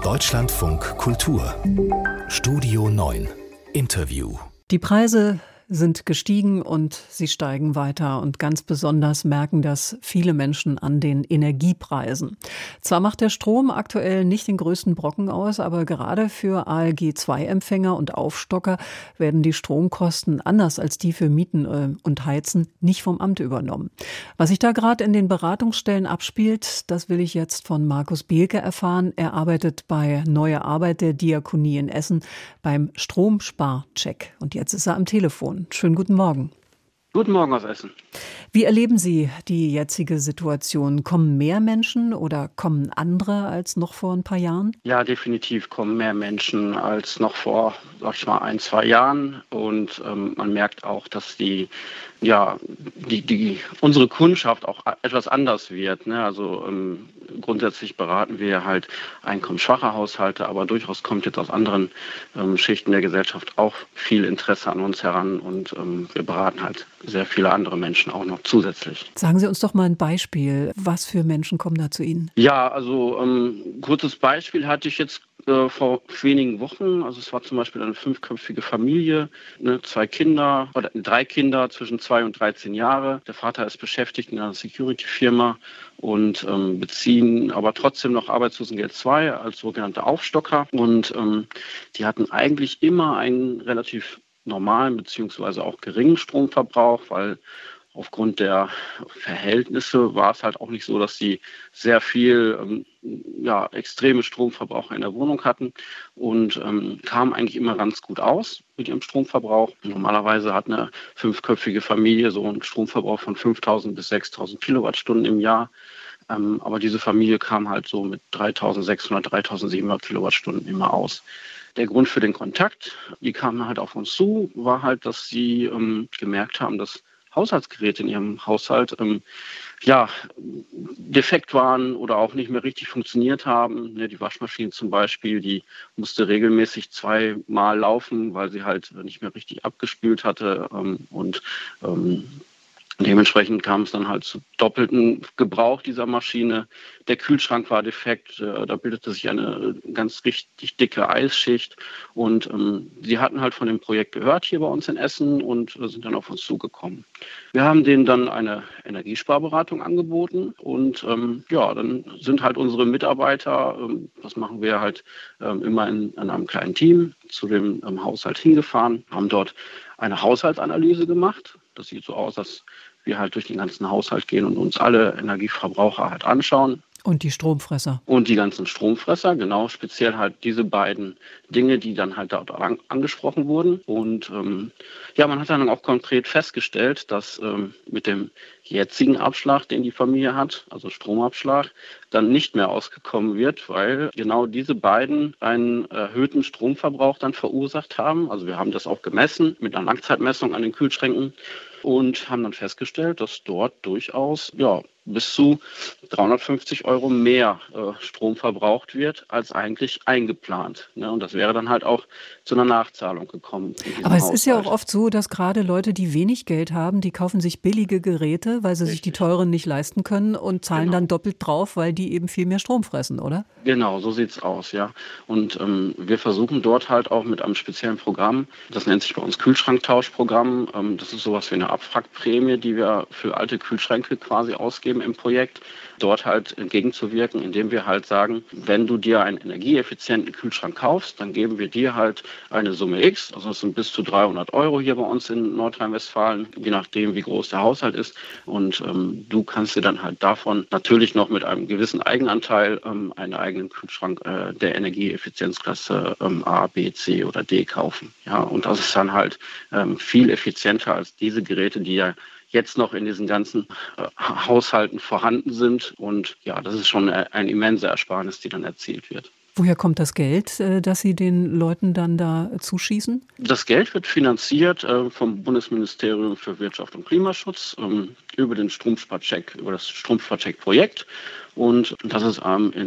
Deutschlandfunk Kultur Studio 9 Interview. Die Preise sind gestiegen und sie steigen weiter. Und ganz besonders merken das viele Menschen an den Energiepreisen. Zwar macht der Strom aktuell nicht den größten Brocken aus, aber gerade für ALG-2-Empfänger und Aufstocker werden die Stromkosten anders als die für Mieten und Heizen nicht vom Amt übernommen. Was sich da gerade in den Beratungsstellen abspielt, das will ich jetzt von Markus Bielke erfahren. Er arbeitet bei Neue Arbeit der Diakonie in Essen beim Stromsparcheck. Und jetzt ist er am Telefon. Schönen guten Morgen. Guten Morgen aus Essen. Wie erleben Sie die jetzige Situation? Kommen mehr Menschen oder kommen andere als noch vor ein paar Jahren? Ja, definitiv kommen mehr Menschen als noch vor, sag ich mal, 1-2 Jahren. Und man merkt auch, dass unsere Kundschaft auch etwas anders wird. Ne? Also grundsätzlich beraten wir halt einkommensschwache Haushalte, aber durchaus kommt jetzt aus anderen Schichten der Gesellschaft auch viel Interesse an uns heran und wir beraten halt sehr viele andere Menschen auch noch zusätzlich. Sagen Sie uns doch mal ein Beispiel. Was für Menschen kommen da zu Ihnen? Ja, also kurzes Beispiel hatte ich jetzt vor wenigen Wochen. Also es war zum Beispiel eine 5-köpfige Familie, 3 Kinder zwischen 2 und 13 Jahre. Der Vater ist beschäftigt in einer Security-Firma und beziehen aber trotzdem noch Arbeitslosengeld 2 als sogenannte Aufstocker. Und die hatten eigentlich immer einen relativ normalen bzw. auch geringen Stromverbrauch, weil aufgrund der Verhältnisse war es halt auch nicht so, dass sie sehr viel extreme Stromverbrauch in der Wohnung hatten und kamen eigentlich immer ganz gut aus mit ihrem Stromverbrauch. Normalerweise hat eine 5-köpfige Familie so einen Stromverbrauch von 5.000 bis 6.000 Kilowattstunden im Jahr. Aber diese Familie kam halt so mit 3.600, 3.700 Kilowattstunden immer aus. Der Grund für den Kontakt, die kamen halt auf uns zu, war halt, dass sie gemerkt haben, dass Haushaltsgeräte in ihrem Haushalt defekt waren oder auch nicht mehr richtig funktioniert haben. Die Waschmaschine zum Beispiel, die musste regelmäßig 2-mal laufen, weil sie halt nicht mehr richtig abgespült hatte und dementsprechend kam es dann halt zu doppelten Gebrauch dieser Maschine. Der Kühlschrank war defekt, da bildete sich eine ganz richtig dicke Eisschicht und sie hatten halt von dem Projekt gehört hier bei uns in Essen und sind dann auf uns zugekommen. Wir haben denen dann eine Energiesparberatung angeboten und dann sind halt unsere Mitarbeiter, das machen wir halt immer in einem kleinen Team, zu dem Haushalt hingefahren, haben dort eine Haushaltsanalyse gemacht. Das sieht so aus, dass wir halt durch den ganzen Haushalt gehen und uns alle Energieverbraucher halt anschauen. Und die Stromfresser. Und die ganzen Stromfresser, genau, speziell halt diese beiden Dinge, die dann halt dort angesprochen wurden. Und man hat dann auch konkret festgestellt, dass mit dem jetzigen Abschlag, den die Familie hat, also Stromabschlag, dann nicht mehr ausgekommen wird, weil genau diese beiden einen erhöhten Stromverbrauch dann verursacht haben. Also wir haben das auch gemessen mit einer Langzeitmessung an den Kühlschränken und haben dann festgestellt, dass dort durchaus bis zu 350 € mehr Strom verbraucht wird, als eigentlich eingeplant. Ne? Und das wäre dann halt auch zu einer Nachzahlung gekommen. Aber es ist ja auch oft so, dass gerade Leute, die wenig Geld haben, die kaufen sich billige Geräte, weil sie sich die teuren nicht leisten können und zahlen dann doppelt drauf, weil die eben viel mehr Strom fressen, oder? Genau, so sieht's aus, ja. Und wir versuchen dort halt auch mit einem speziellen Programm, das nennt sich bei uns Kühlschranktauschprogramm, das ist sowas wie eine Abwrackprämie, die wir für alte Kühlschränke quasi ausgeben im Projekt, dort halt entgegenzuwirken, indem wir halt sagen, wenn du dir einen energieeffizienten Kühlschrank kaufst, dann geben wir dir halt eine Summe X, also das sind bis zu 300 € hier bei uns in Nordrhein-Westfalen, je nachdem wie groß der Haushalt ist und du kannst dir dann halt davon natürlich noch mit einem gewissen Eigenanteil einen eigenen Kühlschrank der Energieeffizienzklasse A, B, C oder D kaufen. Ja, und das ist dann halt viel effizienter als diese Geräte, die ja jetzt noch in diesen ganzen Haushalten vorhanden sind. Und ja, das ist schon eine immense Ersparnis, die dann erzielt wird. Woher kommt das Geld, das Sie den Leuten dann da zuschießen? Das Geld wird finanziert vom Bundesministerium für Wirtschaft und Klimaschutz über den Stromsparcheck, über das Stromsparcheck-Projekt. Und das ist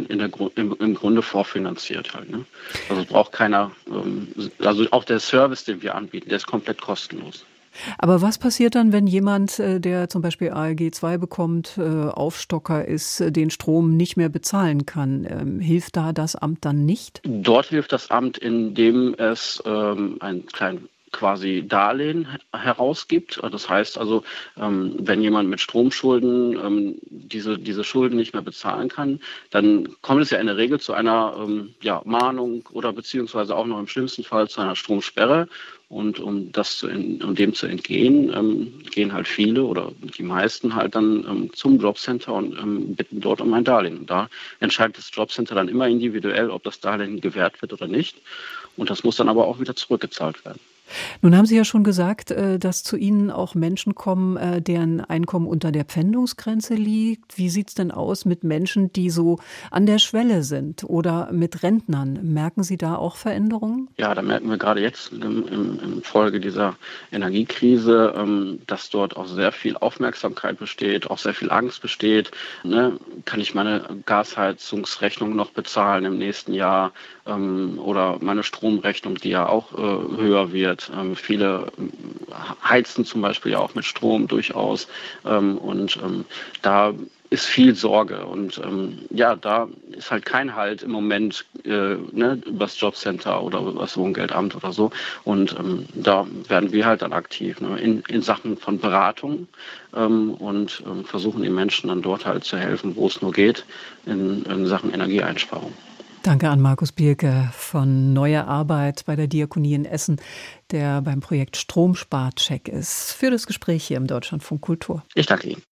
im Grunde vorfinanziert halt. Ne? Also braucht keiner, also auch der Service, den wir anbieten, der ist komplett kostenlos. Aber was passiert dann, wenn jemand, der zum Beispiel ALG-2 bekommt, Aufstocker ist, den Strom nicht mehr bezahlen kann? Hilft da das Amt dann nicht? Dort hilft das Amt, indem es einen kleinen quasi Darlehen herausgibt. Das heißt also, wenn jemand mit Stromschulden diese Schulden nicht mehr bezahlen kann, dann kommt es ja in der Regel zu einer Mahnung oder beziehungsweise auch noch im schlimmsten Fall zu einer Stromsperre. Und um dem zu entgehen, gehen halt viele oder die meisten halt dann zum Jobcenter und bitten dort um ein Darlehen. Und da entscheidet das Jobcenter dann immer individuell, ob das Darlehen gewährt wird oder nicht. Und das muss dann aber auch wieder zurückgezahlt werden. Nun haben Sie ja schon gesagt, dass zu Ihnen auch Menschen kommen, deren Einkommen unter der Pfändungsgrenze liegt. Wie sieht es denn aus mit Menschen, die so an der Schwelle sind oder mit Rentnern? Merken Sie da auch Veränderungen? Ja, da merken wir gerade jetzt im Folge dieser Energiekrise, dass dort auch sehr viel Aufmerksamkeit besteht, auch sehr viel Angst besteht. Ne? Kann ich meine Gasheizungsrechnung noch bezahlen im nächsten Jahr oder meine Stromrechnung, die ja auch höher wird? Viele heizen zum Beispiel ja auch mit Strom durchaus da ist viel Sorge und da ist halt kein Halt im Moment übers Jobcenter oder übers Wohngeldamt oder so und da werden wir halt dann aktiv in Sachen von Beratung und versuchen den Menschen dann dort halt zu helfen, wo es nur geht, in Sachen Energieeinsparung. Danke an Markus Bierke von Neue Arbeit bei der Diakonie in Essen, der beim Projekt Stromsparcheck ist, für das Gespräch hier im Deutschlandfunk Kultur. Ich danke Ihnen.